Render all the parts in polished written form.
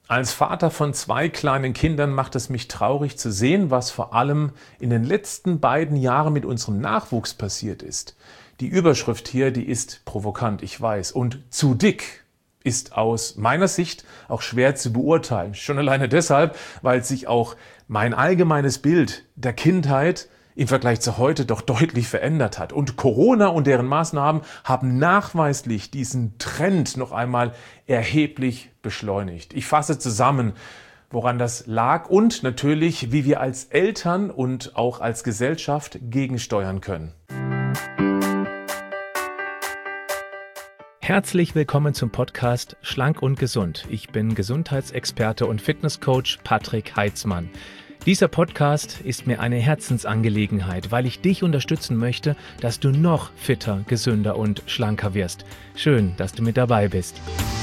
Als Vater von 2 kleinen Kindern macht es mich traurig zu sehen, was vor allem in den letzten beiden Jahren mit unserem Nachwuchs passiert ist. Die Überschrift hier, die ist provokant, ich weiß, und zu dick ist aus meiner Sicht auch schwer zu beurteilen. Schon alleine deshalb, weil sich auch mein allgemeines Bild der Kindheit im Vergleich zu heute doch deutlich verändert hat. Und Corona und deren Maßnahmen haben nachweislich diesen Trend noch einmal erheblich beschleunigt. Ich fasse zusammen, woran das lag und natürlich, wie wir als Eltern und auch als Gesellschaft gegensteuern können. Herzlich willkommen zum Podcast Schlank und Gesund. Ich bin Gesundheitsexperte und Fitnesscoach Patrick Heitzmann. Dieser Podcast ist mir eine Herzensangelegenheit, weil ich dich unterstützen möchte, dass du noch fitter, gesünder und schlanker wirst. Schön, dass du mit dabei bist.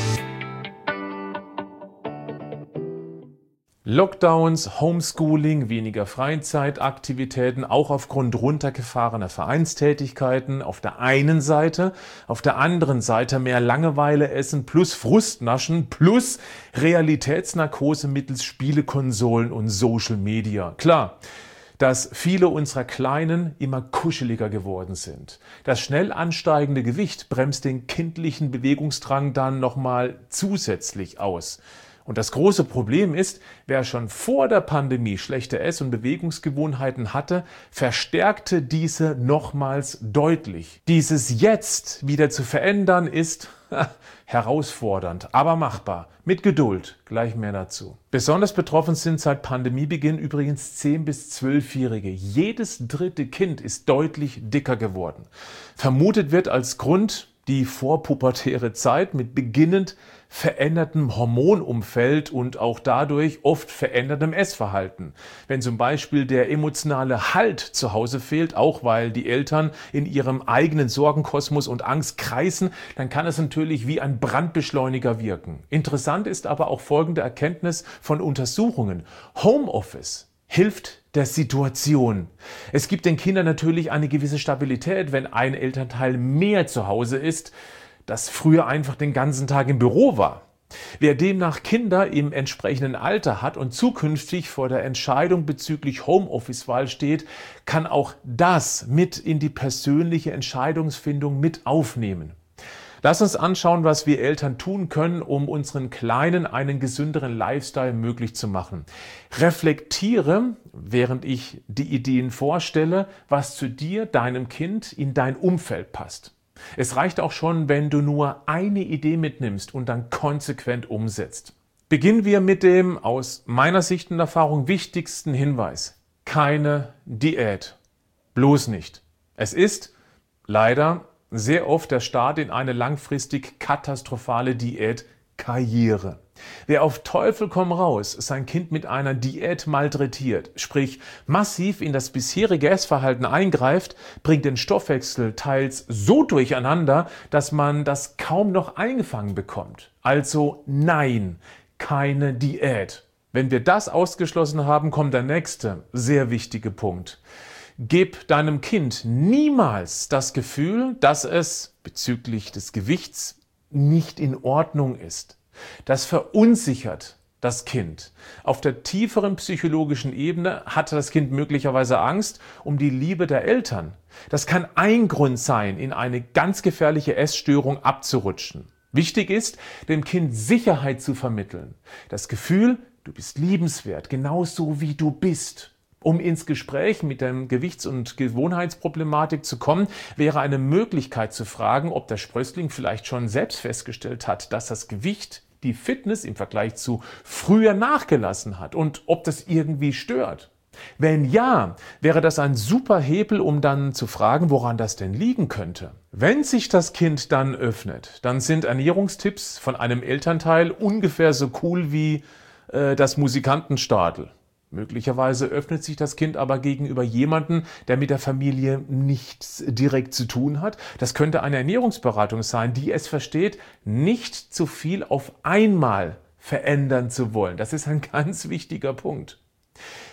Lockdowns, Homeschooling, weniger Freizeitaktivitäten, auch aufgrund runtergefahrener Vereinstätigkeiten auf der einen Seite, auf der anderen Seite mehr Langeweile essen plus Frustnaschen plus Realitätsnarkose mittels Spielekonsolen und Social Media. Klar, dass viele unserer Kleinen immer kuscheliger geworden sind. Das schnell ansteigende Gewicht bremst den kindlichen Bewegungsdrang dann nochmal zusätzlich aus. Und das große Problem ist, wer schon vor der Pandemie schlechte Ess- und Bewegungsgewohnheiten hatte, verstärkte diese nochmals deutlich. Dieses jetzt wieder zu verändern ist herausfordernd, aber machbar. Mit Geduld, gleich mehr dazu. Besonders betroffen sind seit Pandemiebeginn übrigens 10- bis 12-Jährige. Jedes dritte Kind ist deutlich dicker geworden. Vermutet wird als Grund die vorpubertäre Zeit mit beginnend verändertem Hormonumfeld und auch dadurch oft verändertem Essverhalten. Wenn zum Beispiel der emotionale Halt zu Hause fehlt, auch weil die Eltern in ihrem eigenen Sorgenkosmos und Angst kreisen, dann kann es natürlich wie ein Brandbeschleuniger wirken. Interessant ist aber auch folgende Erkenntnis von Untersuchungen. Homeoffice hilft der Situation. Es gibt den Kindern natürlich eine gewisse Stabilität, wenn ein Elternteil mehr zu Hause ist, das früher einfach den ganzen Tag im Büro war. Wer demnach Kinder im entsprechenden Alter hat und zukünftig vor der Entscheidung bezüglich Homeoffice-Wahl steht, kann auch das mit in die persönliche Entscheidungsfindung mit aufnehmen. Lass uns anschauen, was wir Eltern tun können, um unseren Kleinen einen gesünderen Lifestyle möglich zu machen. Reflektiere, während ich die Ideen vorstelle, was zu dir, deinem Kind, in dein Umfeld passt. Es reicht auch schon, wenn du nur eine Idee mitnimmst und dann konsequent umsetzt. Beginnen wir mit dem aus meiner Sicht und Erfahrung wichtigsten Hinweis. Keine Diät. Bloß nicht. Es ist leider sehr oft der Start in eine langfristig katastrophale Diätkarriere. Wer auf Teufel komm raus sein Kind mit einer Diät malträtiert, sprich massiv in das bisherige Essverhalten eingreift, bringt den Stoffwechsel teils so durcheinander, dass man das kaum noch eingefangen bekommt. Also nein, keine Diät. Wenn wir das ausgeschlossen haben, kommt der nächste sehr wichtige Punkt. Gib deinem Kind niemals das Gefühl, dass es bezüglich des Gewichts nicht in Ordnung ist. Das verunsichert das Kind. Auf der tieferen psychologischen Ebene hat das Kind möglicherweise Angst um die Liebe der Eltern. Das kann ein Grund sein, in eine ganz gefährliche Essstörung abzurutschen. Wichtig ist, dem Kind Sicherheit zu vermitteln. Das Gefühl, du bist liebenswert, genauso wie du bist. Um ins Gespräch mit der Gewichts- und Gewohnheitsproblematik zu kommen, wäre eine Möglichkeit zu fragen, ob der Sprössling vielleicht schon selbst festgestellt hat, dass das Gewicht die Fitness im Vergleich zu früher nachgelassen hat und ob das irgendwie stört. Wenn ja, wäre das ein super Hebel, um dann zu fragen, woran das denn liegen könnte. Wenn sich das Kind dann öffnet, dann sind Ernährungstipps von einem Elternteil ungefähr so cool wie das Musikantenstadel. Möglicherweise öffnet sich das Kind aber gegenüber jemandem, der mit der Familie nichts direkt zu tun hat. Das könnte eine Ernährungsberatung sein, die es versteht, nicht zu viel auf einmal verändern zu wollen. Das ist ein ganz wichtiger Punkt.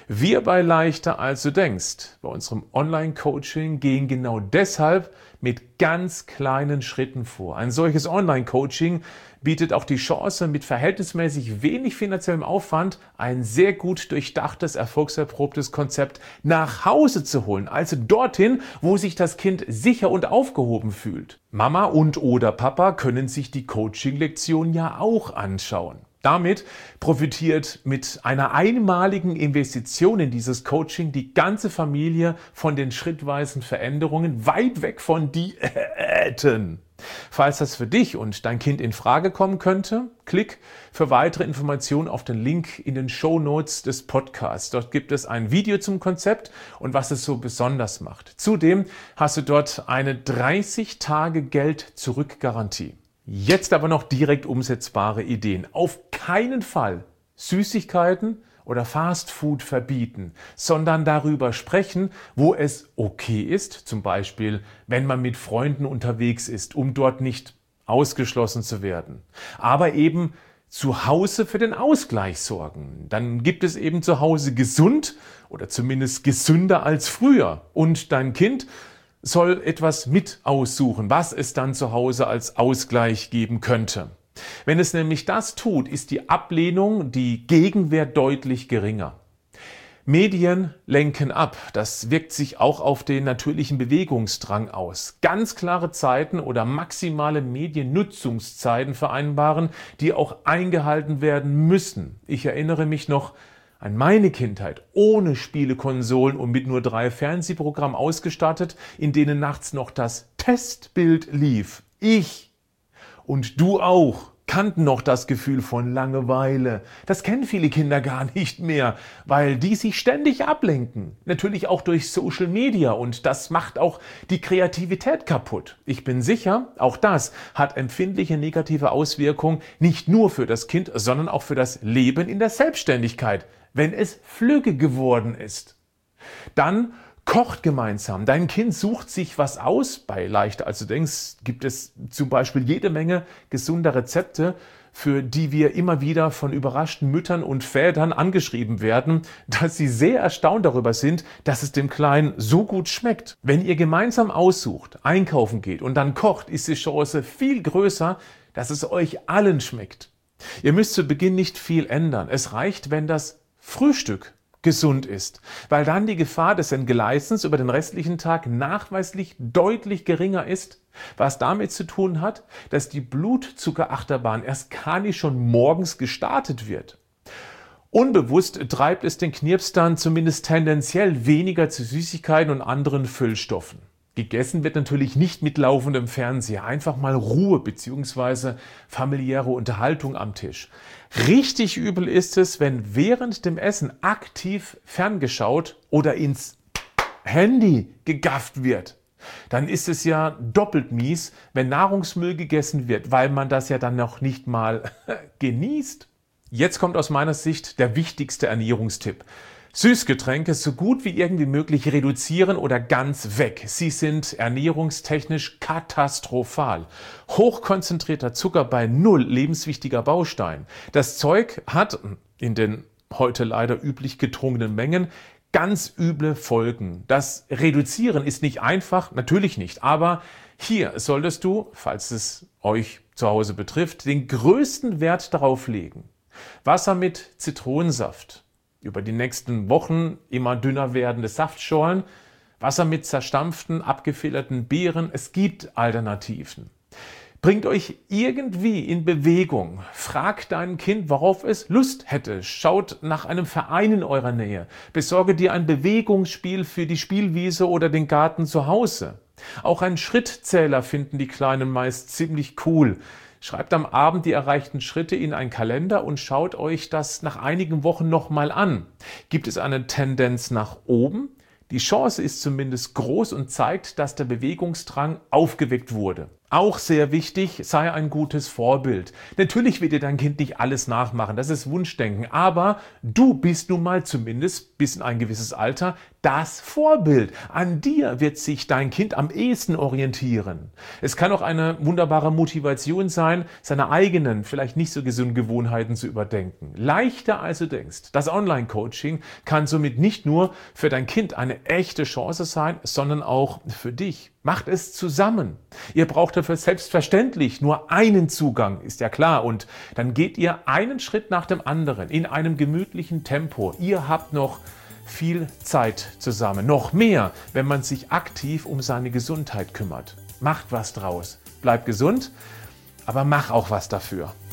Wir bei Leichter als du denkst, bei unserem Online-Coaching gehen genau deshalb mit ganz kleinen Schritten vor. Ein solches Online-Coaching bietet auch die Chance, mit verhältnismäßig wenig finanziellem Aufwand ein sehr gut durchdachtes, erfolgserprobtes Konzept nach Hause zu holen, also dorthin, wo sich das Kind sicher und aufgehoben fühlt. Mama und oder Papa können sich die Coaching-Lektion ja auch anschauen. Damit profitiert mit einer einmaligen Investition in dieses Coaching die ganze Familie von den schrittweisen Veränderungen, weit weg von Diäten. Falls das für dich und dein Kind in Frage kommen könnte, klick für weitere Informationen auf den Link in den Shownotes des Podcasts. Dort gibt es ein Video zum Konzept und was es so besonders macht. Zudem hast du dort eine 30-Tage-Geld-Zurück-Garantie. Jetzt aber noch direkt umsetzbare Ideen. Auf keinen Fall Süßigkeiten oder Fastfood verbieten, sondern darüber sprechen, wo es okay ist, zum Beispiel, wenn man mit Freunden unterwegs ist, um dort nicht ausgeschlossen zu werden. Aber eben zu Hause für den Ausgleich sorgen. Dann gibt es eben zu Hause gesund oder zumindest gesünder als früher. Und dein Kind soll etwas mit aussuchen, was es dann zu Hause als Ausgleich geben könnte. Wenn es nämlich das tut, ist die Ablehnung, die Gegenwehr deutlich geringer. Medien lenken ab. Das wirkt sich auch auf den natürlichen Bewegungsdrang aus. Ganz klare Zeiten oder maximale Mediennutzungszeiten vereinbaren, die auch eingehalten werden müssen. Ich erinnere mich noch an meine Kindheit, ohne Spielekonsolen und mit nur 3 Fernsehprogrammen ausgestattet, in denen nachts noch das Testbild lief. Ich und du auch kannten noch das Gefühl von Langeweile. Das kennen viele Kinder gar nicht mehr, weil die sich ständig ablenken. Natürlich auch durch Social Media und das macht auch die Kreativität kaputt. Ich bin sicher, auch das hat empfindliche negative Auswirkungen nicht nur für das Kind, sondern auch für das Leben in der Selbstständigkeit, wenn es flügge geworden ist. Dann kocht gemeinsam. Dein Kind sucht sich was aus. Bei Leichter als du denkst gibt es zum Beispiel jede Menge gesunder Rezepte, für die wir immer wieder von überraschten Müttern und Vätern angeschrieben werden, dass sie sehr erstaunt darüber sind, dass es dem Kleinen so gut schmeckt. Wenn ihr gemeinsam aussucht, einkaufen geht und dann kocht, ist die Chance viel größer, dass es euch allen schmeckt. Ihr müsst zu Beginn nicht viel ändern. Es reicht, wenn das Frühstück gesund ist, weil dann die Gefahr des Entgleisens über den restlichen Tag nachweislich deutlich geringer ist, was damit zu tun hat, dass die Blutzuckerachterbahn erst gar nicht schon morgens gestartet wird. Unbewusst treibt es den Knirps dann zumindest tendenziell weniger zu Süßigkeiten und anderen Füllstoffen. Gegessen wird natürlich nicht mit laufendem Fernseher, einfach mal Ruhe bzw. familiäre Unterhaltung am Tisch. Richtig übel ist es, wenn während dem Essen aktiv ferngeschaut oder ins Handy gegafft wird. Dann ist es ja doppelt mies, wenn Nahrungsmüll gegessen wird, weil man das ja dann noch nicht mal genießt. Jetzt kommt aus meiner Sicht der wichtigste Ernährungstipp. Süßgetränke so gut wie irgendwie möglich reduzieren oder ganz weg. Sie sind ernährungstechnisch katastrophal. Hochkonzentrierter Zucker bei 0 lebenswichtiger Baustein. Das Zeug hat in den heute leider üblich getrunkenen Mengen ganz üble Folgen. Das Reduzieren ist nicht einfach, natürlich nicht, aber hier solltest du, falls es euch zu Hause betrifft, den größten Wert darauf legen. Wasser mit Zitronensaft. Über die nächsten Wochen immer dünner werdende Saftschorlen, Wasser mit zerstampften, abgefilterten Beeren. Es gibt Alternativen. Bringt euch irgendwie in Bewegung. Fragt dein Kind, worauf es Lust hätte. Schaut nach einem Verein in eurer Nähe. Besorge dir ein Bewegungsspiel für die Spielwiese oder den Garten zu Hause. Auch einen Schrittzähler finden die Kleinen meist ziemlich cool. Schreibt am Abend die erreichten Schritte in einen Kalender und schaut euch das nach einigen Wochen nochmal an. Gibt es eine Tendenz nach oben? Die Chance ist zumindest groß und zeigt, dass der Bewegungsdrang aufgeweckt wurde. Auch sehr wichtig, sei ein gutes Vorbild. Natürlich wird dir dein Kind nicht alles nachmachen, das ist Wunschdenken, aber du bist nun mal zumindest bis in ein gewisses Alter das Vorbild. An dir wird sich dein Kind am ehesten orientieren. Es kann auch eine wunderbare Motivation sein, seine eigenen, vielleicht nicht so gesunden Gewohnheiten zu überdenken. Leichter als du denkst. Das Online-Coaching kann somit nicht nur für dein Kind eine echte Chance sein, sondern auch für dich. Macht es zusammen. Ihr braucht dafür selbstverständlich nur einen Zugang, ist ja klar. Und dann geht ihr einen Schritt nach dem anderen in einem gemütlichen Tempo. Ihr habt noch viel Zeit zusammen. Noch mehr, wenn man sich aktiv um seine Gesundheit kümmert. Macht was draus. Bleib gesund, aber mach auch was dafür.